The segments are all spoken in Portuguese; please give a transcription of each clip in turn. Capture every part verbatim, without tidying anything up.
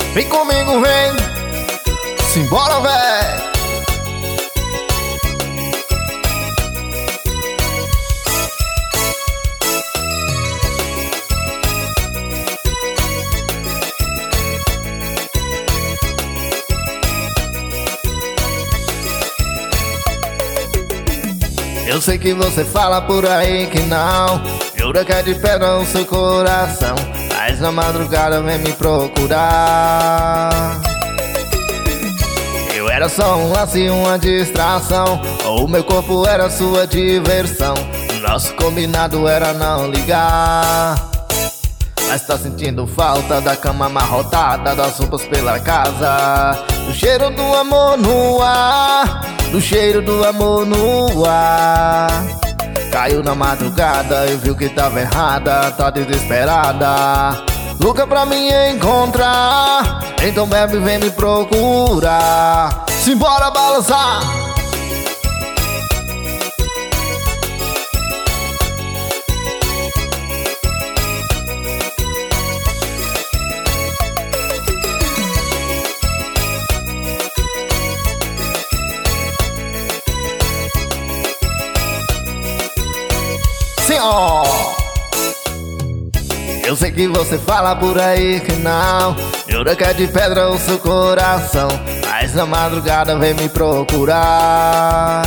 Vem comigo, vem. Simbora, véi. Eu sei que você fala por aí que não, jura que é de pedra o seu coração, mas na madrugada vem me procurar. Eu era só um lance e uma distração, o meu corpo era sua diversão, nosso combinado era não ligar. Mas tá sentindo falta da cama amarrotada, das roupas pela casa, do cheiro do amor no ar, do cheiro do amor no ar. Caiu na madrugada e viu que tava errada, tá desesperada, louca pra me encontrar. Então bebe, vem me procurar. Simbora balançar. Sim, ó. Eu sei que você fala por aí que não, jura que é de pedra o seu coração, mas na madrugada vem me procurar.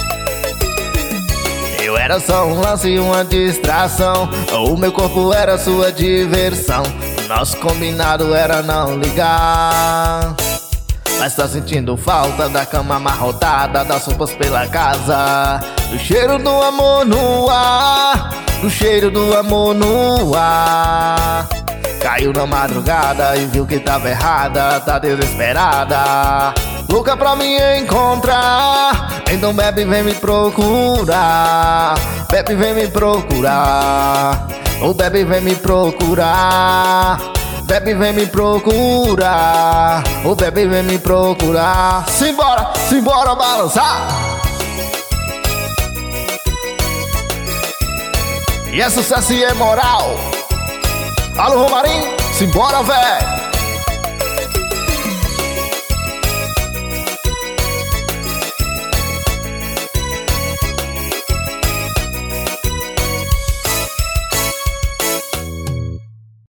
Eu era só um lance e uma distração, o meu corpo era sua diversão, nosso combinado era não ligar. Mas tá sentindo falta da cama amarrotada, das roupas pela casa, do cheiro do amor no ar, do cheiro do amor no ar. Caiu na madrugada e viu que tava errada, tá desesperada, louca pra me encontrar. Então bebe, vem me procurar. Bebe, vem me procurar. Oh, bebe, vem me procurar. Bebe, vem me procurar. Oh, bebe, vem me procurar. Simbora, simbora balançar. E é sucesso e é moral. Alô, Romarinho, simbora, véi.